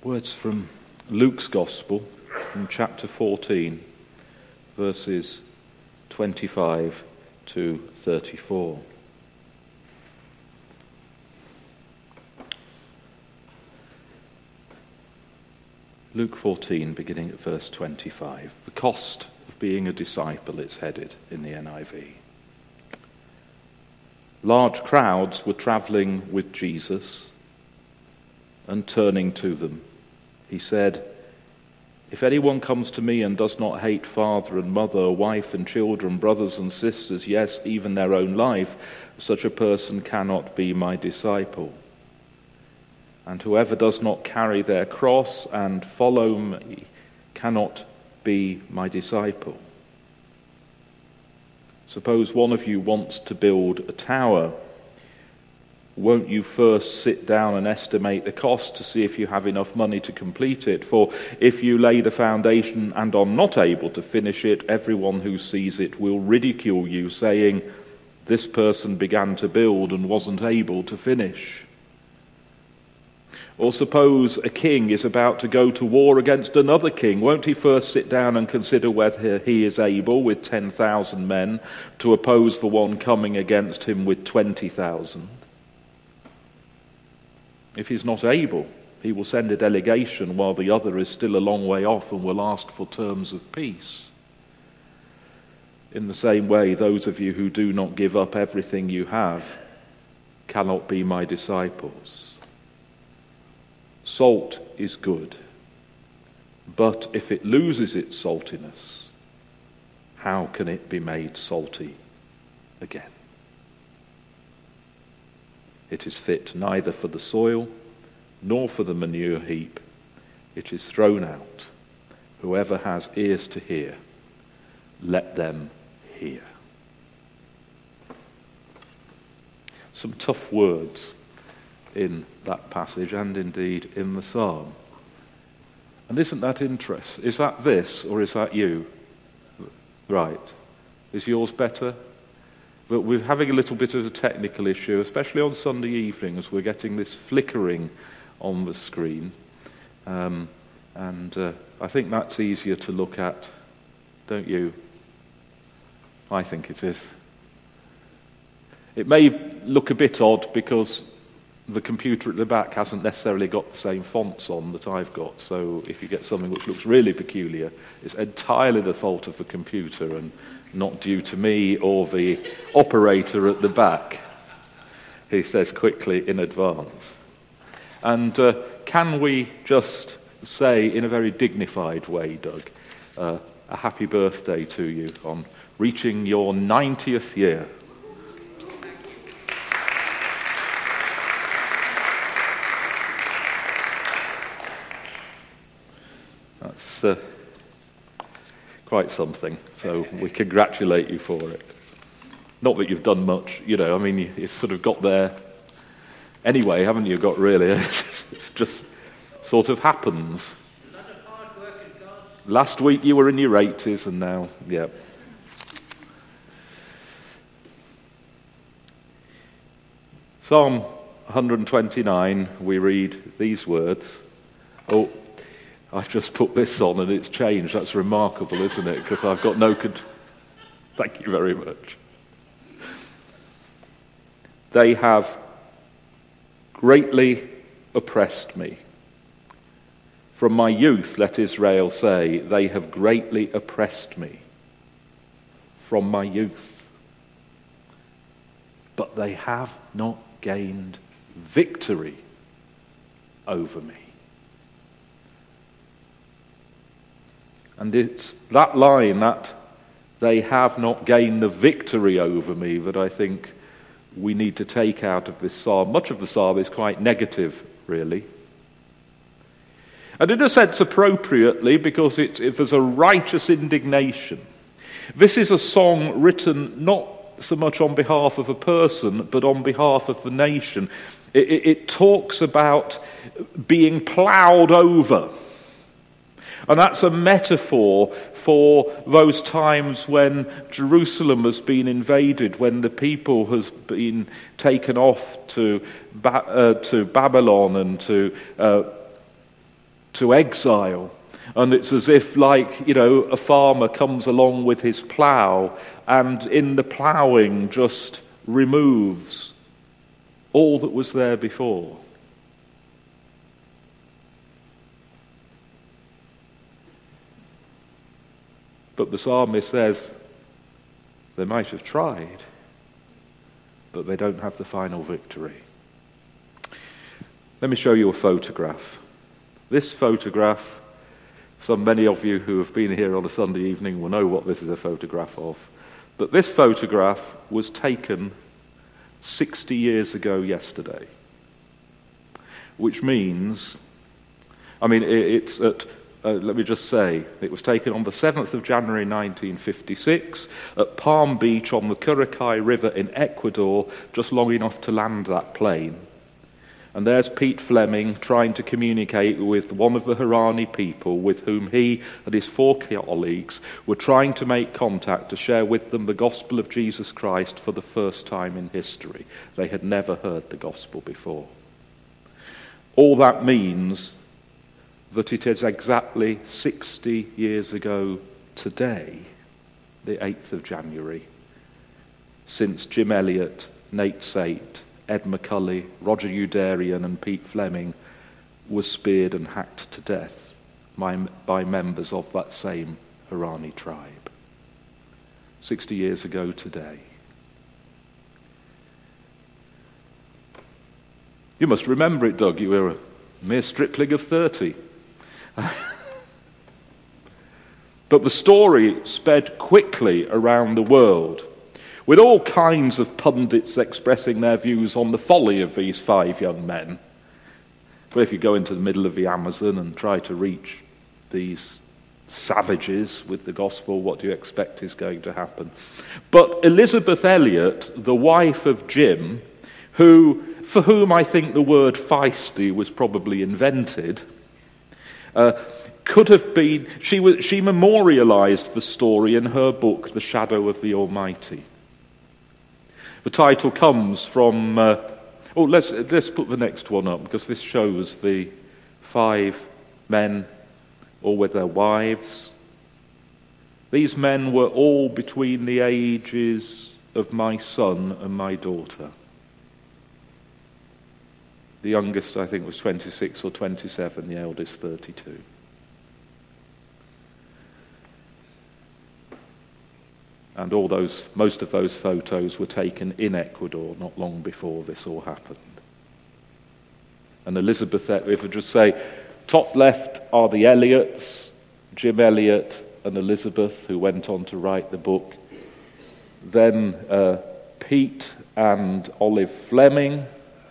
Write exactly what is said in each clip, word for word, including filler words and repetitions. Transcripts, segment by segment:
Words from Luke's Gospel, from chapter fourteen, verses twenty-five to thirty-four. Luke fourteen, beginning at verse twenty-five. The cost of being a disciple, it's headed in the N I V. Large crowds were travelling with Jesus, and turning to them, he said, "If anyone comes to me and does not hate father and mother, wife and children, brothers and sisters, yes, even their own life, such a person cannot be my disciple. And whoever does not carry their cross and follow me cannot be my disciple. Suppose one of you wants to build a tower. Won't you first sit down and estimate the cost to see if you have enough money to complete it? For if you lay the foundation and are not able to finish it, everyone who sees it will ridicule you, saying, 'This person began to build and wasn't able to finish.' Or suppose a king is about to go to war against another king. Won't he first sit down and consider whether he is able, with ten thousand men, to oppose the one coming against him with twenty thousand? If he's not able, he will send a delegation while the other is still a long way off and will ask for terms of peace. In the same way, those of you who do not give up everything you have cannot be my disciples. Salt is good, but if it loses its saltiness, how can it be made salty again? It is fit neither for the soil nor for the manure heap. It is thrown out. Whoever has ears to hear, let them hear." Some tough words in that passage and indeed in the psalm. And isn't that interesting? Is that this or is that you? Right. Is yours better? But we're having a little bit of a technical issue, especially on Sunday evenings. We're getting this flickering on the screen. Um, and uh, I think that's easier to look at, don't you? I think it is. It may look a bit odd because the computer at the back hasn't necessarily got the same fonts on that I've got. So if you get something which looks really peculiar, it's entirely the fault of the computer and not due to me or the operator at the back, he says quickly in advance. And uh, can we just say in a very dignified way, Doug, uh, a happy birthday to you on reaching your ninetieth year. That's uh, quite something, so we congratulate you for it. Not that you've done much, you know, I mean, you, you sort of got there anyway, haven't you, got really? It's just sort of happens. A lot of hard work and God. Last week you were in your eighties and now, yeah. Psalm one twenty-nine, we read these words. Oh, I've just put this on and it's changed. That's remarkable, isn't it? Because I've got no... Con- Thank you very much. They have greatly oppressed me. From my youth, let Israel say, they have greatly oppressed me. From my youth. But they have not gained victory over me. And it's that line, that they have not gained the victory over me, that I think we need to take out of this psalm. Much of the psalm is quite negative, really. And in a sense, appropriately, because it, it there's a righteous indignation. This is a song written not so much on behalf of a person, but on behalf of the nation. It, it, it talks about being ploughed over. And that's a metaphor for those times when Jerusalem has been invaded, when the people has been taken off to ba- uh, to Babylon and to uh, to exile. And it's as if, like, you know, a farmer comes along with his plough and in the ploughing just removes all that was there before. But the psalmist says they might have tried, but they don't have the final victory. Let me show you a photograph. This photograph, some many of you who have been here on a Sunday evening will know what this is a photograph of. But this photograph was taken sixty years ago yesterday. Which means, I mean, it, it's at, uh, let me just say, it was taken on the seventh of January nineteen fifty-six at Palm Beach on the Curacay River in Ecuador, just long enough to land that plane. And there's Pete Fleming trying to communicate with one of the Huaorani people with whom he and his four colleagues were trying to make contact to share with them the gospel of Jesus Christ for the first time in history. They had never heard the gospel before. All that means that it is exactly sixty years ago today, the eighth of January, since Jim Elliot, Nate Sate, Ed McCulley, Roger Youderian and Pete Fleming was speared and hacked to death by, by members of that same Huaorani tribe. Sixty years ago today. You must remember it, Doug. You were a mere stripling of thirty. But the story sped quickly around the world, with all kinds of pundits expressing their views on the folly of these five young men. But if you go into the middle of the Amazon and try to reach these savages with the gospel, what do you expect is going to happen? But Elisabeth Elliot, the wife of Jim, who, for whom I think the word feisty was probably invented, uh, could have been, she, was, she memorialized the story in her book, The Shadow of the Almighty. The title comes from, uh, oh, let's, let's put the next one up, because this shows the five men, all with their wives. These men were all between the ages of my son and my daughter. The youngest, I think, was twenty-six or twenty-seven, the eldest thirty-two. And all those, most of those photos were taken in Ecuador not long before this all happened. And Elisabeth, if I just say, top left are the Elliots, Jim Elliot and Elizabeth, who went on to write the book. Then uh, Pete and Olive Fleming,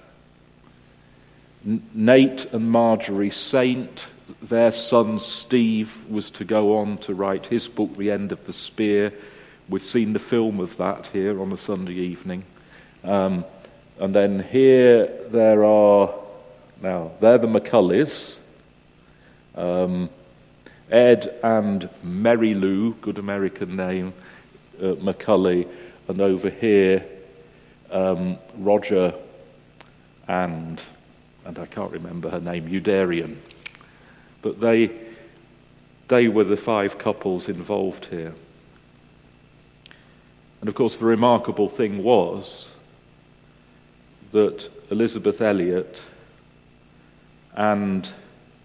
N- Nate and Marjorie Saint. Their son Steve was to go on to write his book, The End of the Spear. We've seen the film of that here on a Sunday evening. Um, and then here there are, now, they're the McCulleys. Um, Ed and Mary Lou, good American name, uh, McCulley. And over here, um, Roger and, and I can't remember her name, Youderian. But they, they were the five couples involved here. And of course, the remarkable thing was that Elisabeth Elliot and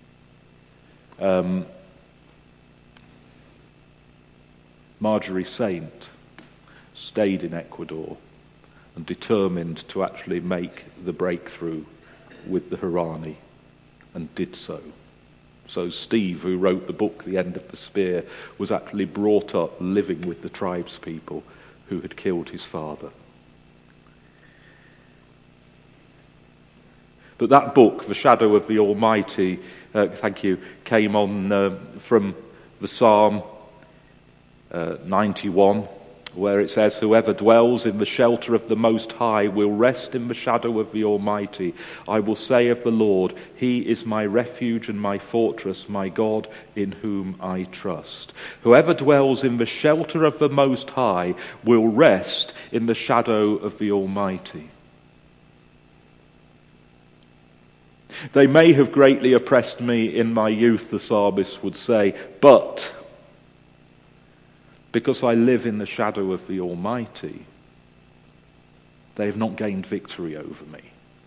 um, Marjorie Saint stayed in Ecuador and determined to actually make the breakthrough with the Huaorani, and did so. So Steve, who wrote the book, The End of the Spear, was actually brought up living with the tribespeople who had killed his father. But that book, The Shadow of the Almighty, uh, thank you, came on uh, from the Psalm uh, ninety-one, where it says, "Whoever dwells in the shelter of the Most High will rest in the shadow of the Almighty. I will say of the Lord, He is my refuge and my fortress, my God in whom I trust." Whoever dwells in the shelter of the Most High will rest in the shadow of the Almighty. They may have greatly oppressed me in my youth, the psalmist would say, but because I live in the shadow of the Almighty, they have not gained victory over me.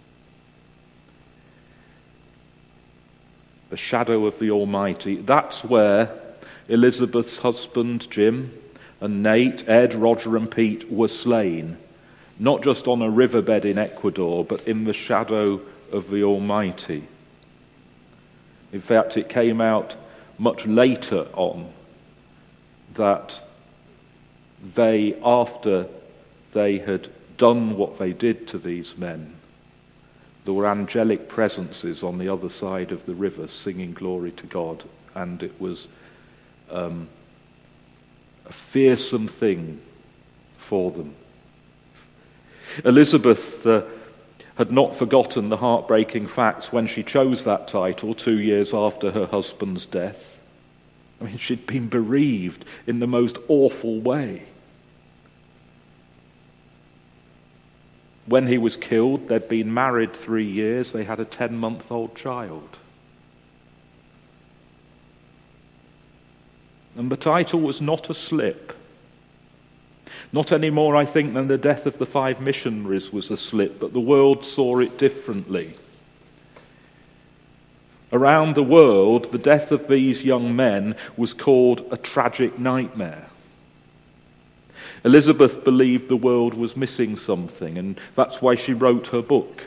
The shadow of the Almighty, that's where Elizabeth's husband, Jim, and Nate, Ed, Roger and Pete were slain. Not just on a riverbed in Ecuador, but in the shadow of the Almighty. In fact, it came out much later on that they, after they had done what they did to these men, there were angelic presences on the other side of the river singing glory to God, and it was um, a fearsome thing for them. Elizabeth uh, had not forgotten the heartbreaking facts when she chose that title two years after her husband's death. I mean, she'd been bereaved in the most awful way. When he was killed, they'd been married three years. They had a ten-month-old child. And the title was not a slip. Not any more, I think, than the death of the five missionaries was a slip, but the world saw it differently. Around the world, the death of these young men was called a tragic nightmare. Elizabeth believed the world was missing something, and that's why she wrote her book.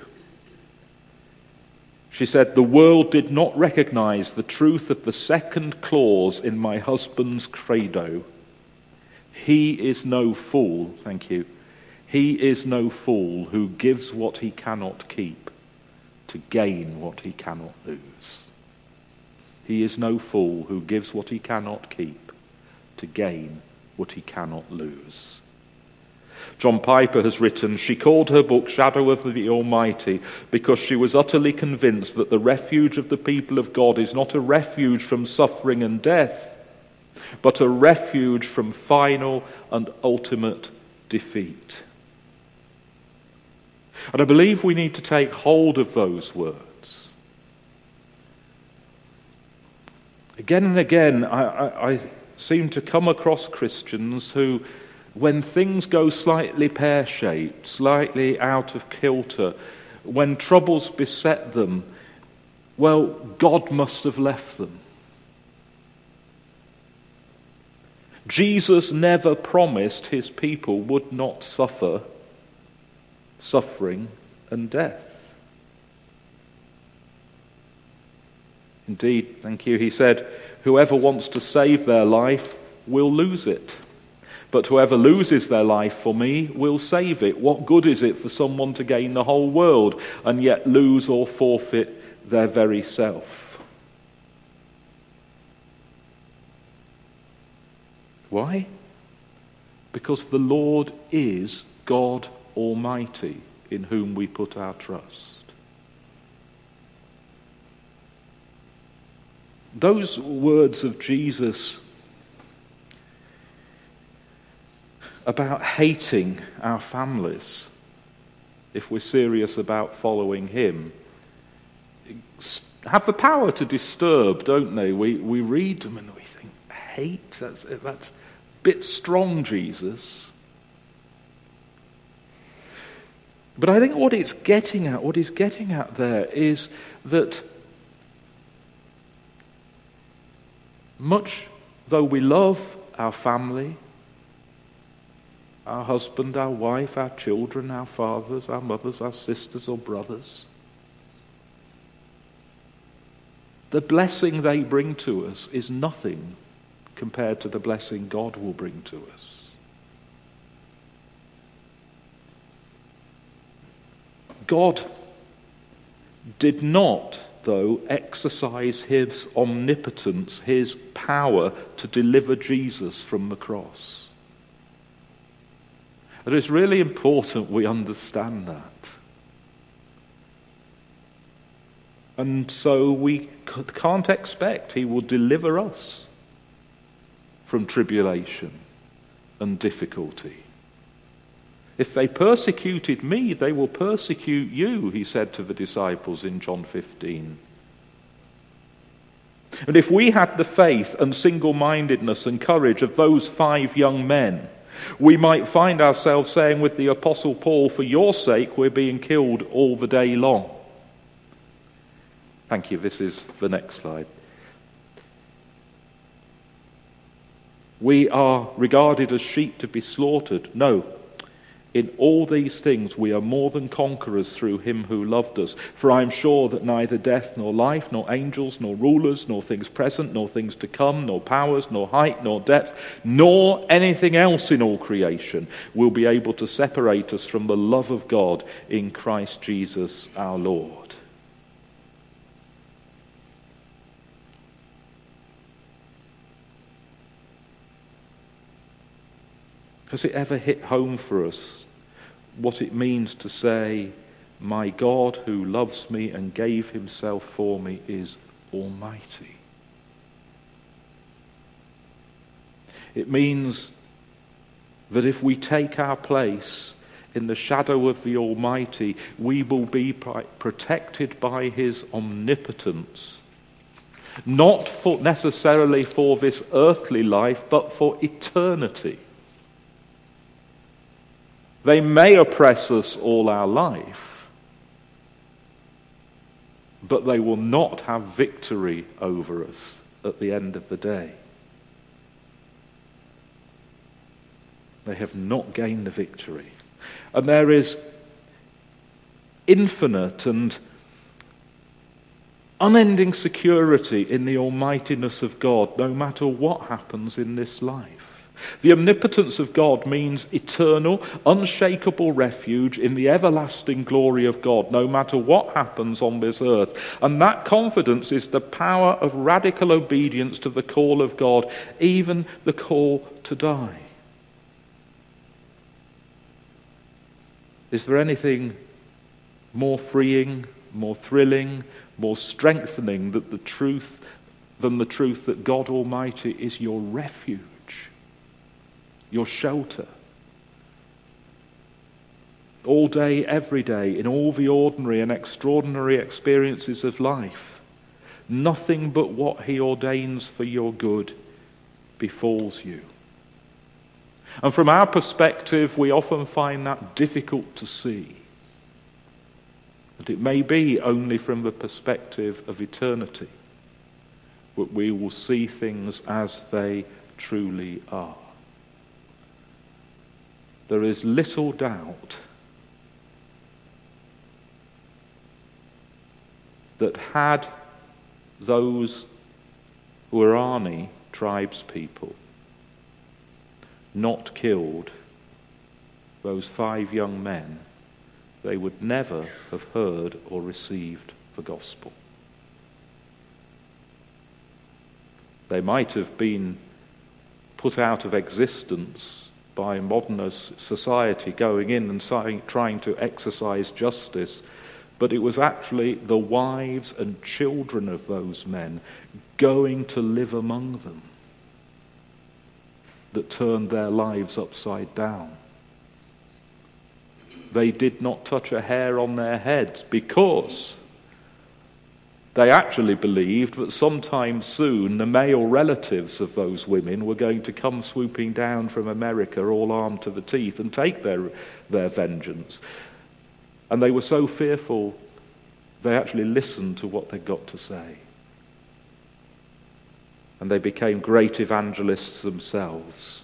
She said, "The world did not recognize the truth of the second clause in my husband's credo. He is no fool," thank you, "he is no fool who gives what he cannot keep to gain what he cannot lose." He is no fool who gives what he cannot keep to gain what he cannot lose. John Piper has written, she called her book Shadow of the Almighty because she was utterly convinced that the refuge of the people of God is not a refuge from suffering and death, but a refuge from final and ultimate defeat. And I believe we need to take hold of those words. Again and again, I, I, I seem to come across Christians who, when things go slightly pear-shaped, slightly out of kilter, when troubles beset them, well, God must have left them. Jesus never promised his people would not suffer suffering and death. Indeed, thank you, he said, whoever wants to save their life will lose it. But whoever loses their life for me will save it. What good is it for someone to gain the whole world and yet lose or forfeit their very self? Why? Because the Lord is God Almighty, in whom we put our trust. Those words of Jesus about hating our families, if we're serious about following him, have the power to disturb, don't they? We we read them and we think, hate? That's, that's a bit strong, Jesus. But I think what it's getting at, what he's getting at there is that much though we love our family, our husband, our wife, our children, our fathers, our mothers, our sisters or brothers, the blessing they bring to us is nothing compared to the blessing God will bring to us. God did not, though, exercise his omnipotence, his power to deliver Jesus from the cross. And it's really important we understand that. And so we can't expect he will deliver us from tribulation and difficulty. If they persecuted me, they will persecute you, he said to the disciples in John fifteen. And if we had the faith and single-mindedness and courage of those five young men, we might find ourselves saying with the Apostle Paul, for your sake we're being killed all the day long. Thank you. This is the next slide. We are regarded as sheep to be slaughtered. No. In all these things we are more than conquerors through him who loved us. For I am sure that neither death nor life, nor angels, nor rulers, nor things present, nor things to come, nor powers, nor height, nor depth, nor anything else in all creation will be able to separate us from the love of God in Christ Jesus our Lord. Has it ever hit home for us what it means to say, my God who loves me and gave himself for me is almighty? It means that if we take our place in the shadow of the Almighty, we will be protected by his omnipotence, not for necessarily for this earthly life, but for eternity. They may oppress us all our life, but they will not have victory over us at the end of the day. They have not gained the victory. And there is infinite and unending security in the almightiness of God, no matter what happens in this life. The omnipotence of God means eternal, unshakable refuge in the everlasting glory of God, no matter what happens on this earth. And that confidence is the power of radical obedience to the call of God, even the call to die. Is there anything more freeing, more thrilling, more strengthening that the truth than the truth that God Almighty is your refuge? Your shelter. All day, every day, in all the ordinary and extraordinary experiences of life, nothing but what he ordains for your good befalls you. And from our perspective, we often find that difficult to see. That it may be only from the perspective of eternity that we will see things as they truly are. There is little doubt that had those Huarani tribes people not killed those five young men, they would never have heard or received the gospel. They might have been put out of existence by modern society going in and trying to exercise justice, but it was actually the wives and children of those men going to live among them that turned their lives upside down. They did not touch a hair on their heads because they actually believed that sometime soon the male relatives of those women were going to come swooping down from America all armed to the teeth and take their, their vengeance. And they were so fearful, they actually listened to what they got to say. And they became great evangelists themselves.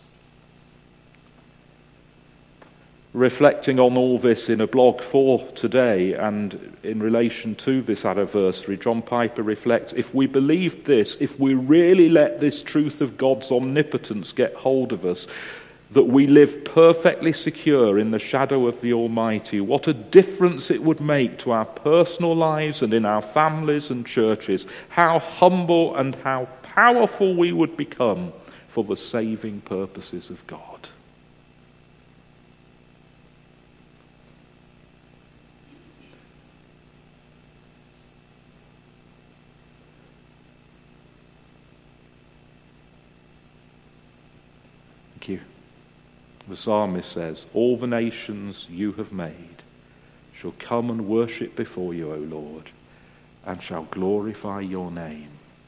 Reflecting on all this in a blog for today and in relation to this anniversary, John Piper reflects, if we believed this, if we really let this truth of God's omnipotence get hold of us, that we live perfectly secure in the shadow of the Almighty, what a difference it would make to our personal lives and in our families and churches, how humble and how powerful we would become for the saving purposes of God. Thank you. The psalmist says, all the nations you have made shall come and worship before you, O Lord, and shall glorify your name.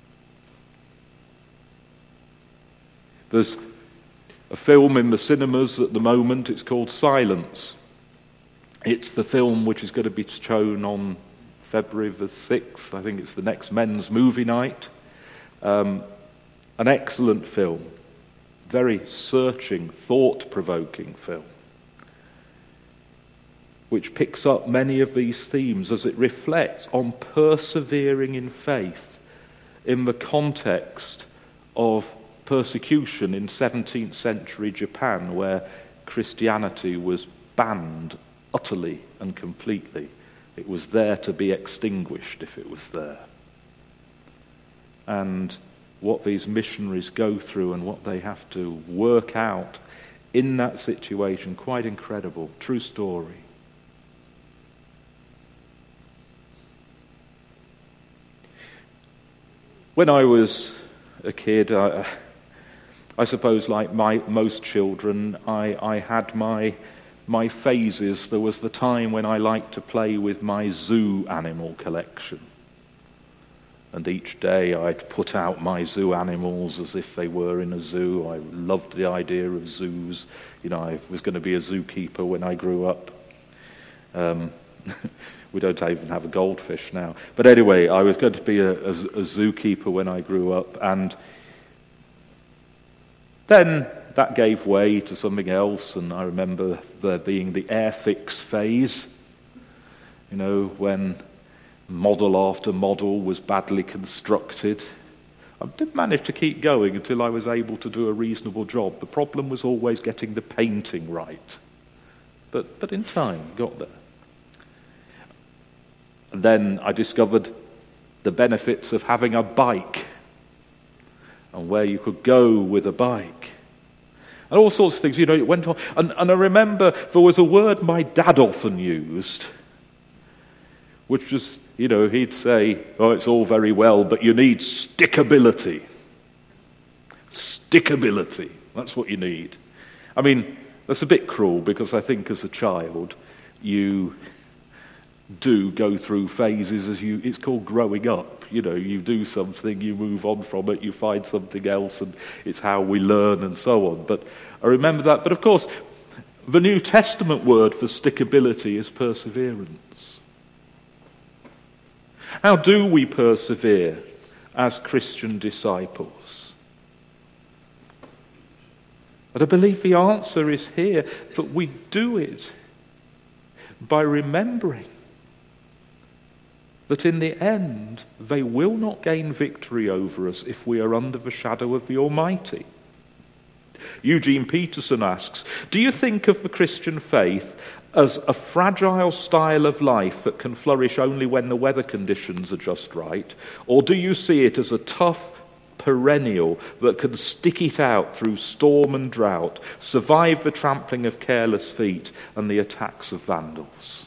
There's a film in the cinemas at the moment, it's called Silence. It's the film which is going to be shown on February the sixth, I think it's the next men's movie night. Um, an excellent film, very searching, thought-provoking film, which picks up many of these themes as it reflects on persevering in faith in the context of persecution in seventeenth century Japan, where Christianity was banned utterly and completely. It was there to be extinguished if it was there. And what these missionaries go through and what they have to work out in that situation, quite incredible. True story. When I was a kid, I, I suppose like my most children, I, I had my my phases. There was the time when I liked to play with my zoo animal collection. And each day I'd put out my zoo animals as if they were in a zoo. I loved the idea of zoos. You know, I was going to be a zookeeper when I grew up. Um, we don't even have a goldfish now. But anyway, I was going to be a, a, a zookeeper when I grew up. And then that gave way to something else, and I remember there being the Airfix phase, you know, when model after model was badly constructed. I did manage to keep going until I was able to do a reasonable job. The problem was always getting the painting right. But, but in time, got there. And then I discovered the benefits of having a bike and where you could go with a bike. And all sorts of things, you know, it went on. And, and I remember there was a word my dad often used, which was, you know, he'd say, oh, it's all very well, but you need stickability. Stickability, that's what you need. I mean, that's a bit cruel, because I think as a child, you do go through phases as you, it's called growing up. You know, you do something, you move on from it, you find something else, and it's how we learn and so on. But I remember that. But of course, the New Testament word for stickability is perseverance. How do we persevere as Christian disciples? But I believe the answer is here, that we do it by remembering that in the end, they will not gain victory over us if we are under the shadow of the Almighty. Eugene Peterson asks, do you think of the Christian faith as a fragile style of life that can flourish only when the weather conditions are just right? Or do you see it as a tough perennial that can stick it out through storm and drought, survive the trampling of careless feet and the attacks of vandals?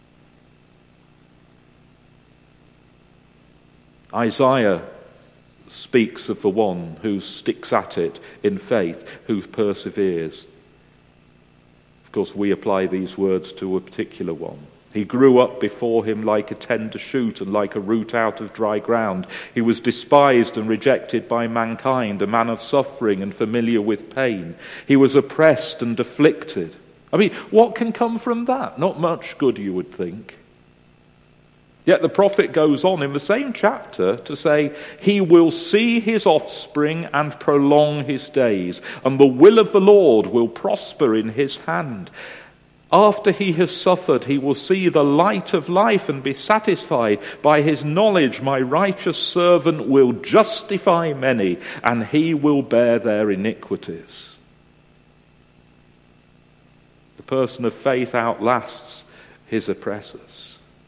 Isaiah speaks of the one who sticks at it in faith, who perseveres. Of course, we apply these words to a particular one. He grew up before him like a tender shoot and like a root out of dry ground. He was despised and rejected by mankind, a man of suffering and familiar with pain. He was oppressed and afflicted. I mean, what can come from that? Not much good, you would think. Yet the prophet goes on in the same chapter to say, he will see his offspring and prolong his days, and the will of the Lord will prosper in his hand. After he has suffered, he will see the light of life and be satisfied. By his knowledge, my righteous servant will justify many, and he will bear their iniquities. The person of faith outlasts his oppressors.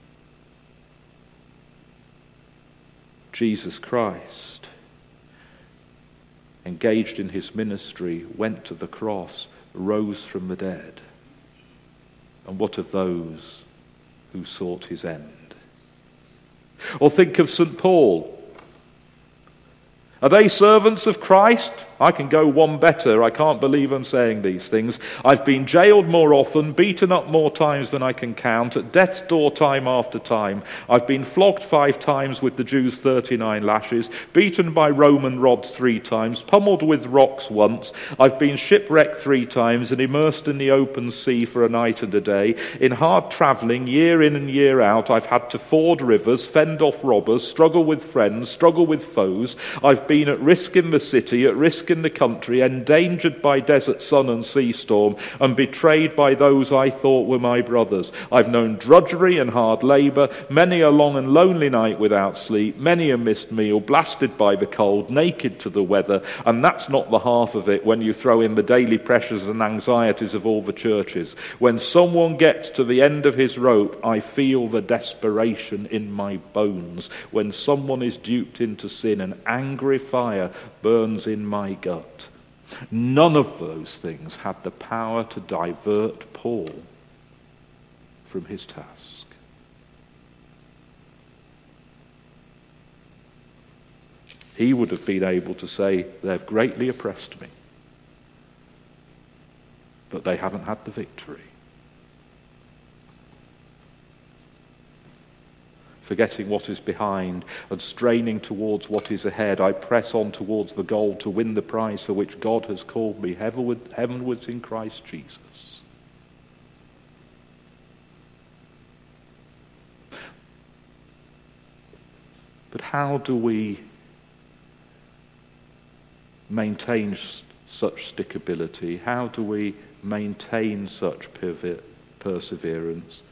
Jesus Christ, engaged in his ministry, went to the cross, rose from the dead. And what of those who sought his end? Or think of Saint Paul. Are they servants of Christ? I can go one better. I can't believe I'm saying these things. I've been jailed more often, beaten up more times than I can count, at death's door time after time. I've been flogged five times with the Jews' thirty-nine lashes, beaten by Roman rods three times, pummeled with rocks once. I've been shipwrecked three times and immersed in the open sea for a night and a day. In hard travelling, year in and year out, I've had to ford rivers, fend off robbers, struggle with friends, struggle with foes. I've been at risk in the city, at risk in the country, endangered by desert sun and sea storm, and betrayed by those I thought were my brothers. I've known drudgery and hard labour, many a long and lonely night without sleep, many a missed meal, blasted by the cold, naked to the weather, and that's not the half of it when you throw in the daily pressures and anxieties of all the churches. When someone gets to the end of his rope, I feel the desperation in my bones. When someone is duped into sin, an angry fire burns in my gut. None of those things had the power to divert Paul from his task. He would have been able to say, they've greatly oppressed me, but they haven't had the victory. Forgetting what is behind and straining towards what is ahead, I press on towards the goal to win the prize for which God has called me heavenward, heavenwards in Christ Jesus. But how do we maintain such stickability? How do we maintain such pivot, perseverance?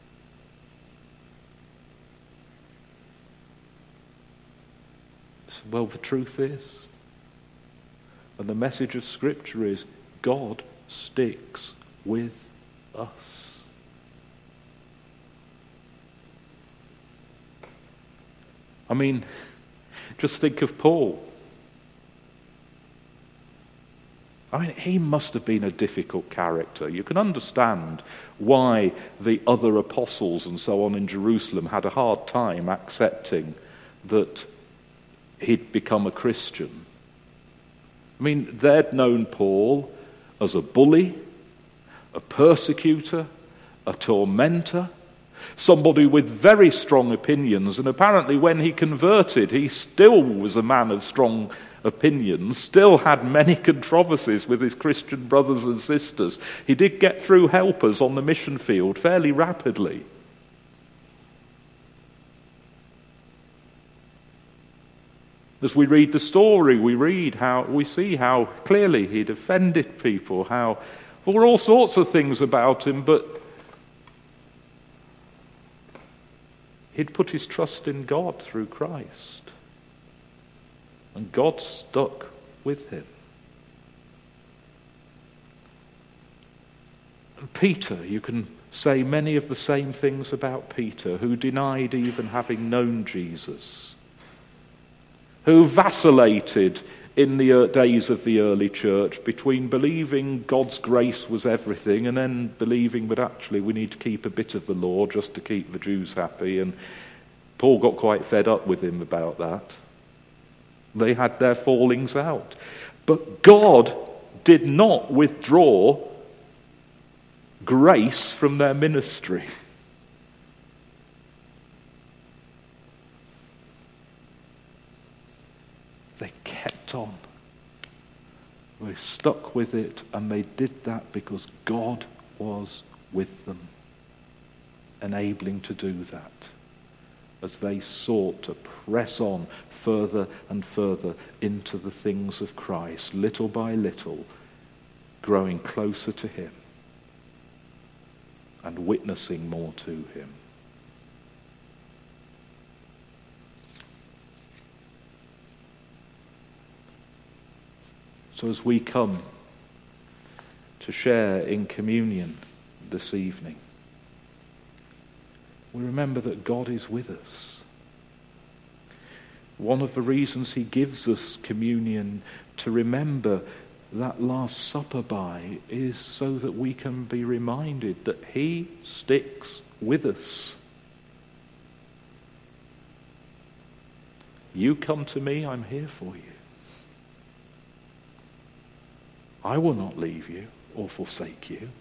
Well, the truth is, and the message of Scripture is, God sticks with us. I mean, just think of Paul. I mean, he must have been a difficult character. You can understand why the other apostles and so on in Jerusalem had a hard time accepting that he'd become a Christian. I mean, they'd known Paul as a bully, a persecutor, a tormentor, somebody with very strong opinions, and apparently when he converted, he still was a man of strong opinions, still had many controversies with his Christian brothers and sisters. He did get through helpers on the mission field fairly rapidly. As we read the story, we read how we see how clearly he'd offended people, how there were all sorts of things about him, but he'd put his trust in God through Christ. And God stuck with him. And Peter, you can say many of the same things about Peter, who denied even having known Jesus, who vacillated in the days of the early church between believing God's grace was everything and then believing that actually we need to keep a bit of the law just to keep the Jews happy. And Paul got quite fed up with him about that. They had their fallings out. But God did not withdraw grace from their ministry. They kept on. They stuck with it, and they did that because God was with them, enabling to do that as they sought to press on further and further into the things of Christ, little by little, growing closer to him and witnessing more to him. So as we come to share in communion this evening, we remember that God is with us. One of the reasons he gives us communion to remember that Last Supper by is so that we can be reminded that he sticks with us. You come to me, I'm here for you. I will not leave you or forsake you.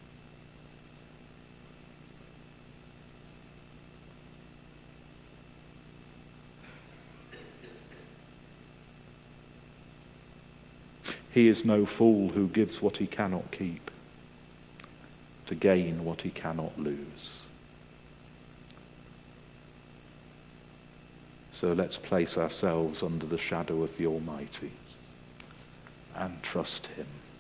He is no fool who gives what he cannot keep to gain what he cannot lose. So let's place ourselves under the shadow of the Almighty and trust him.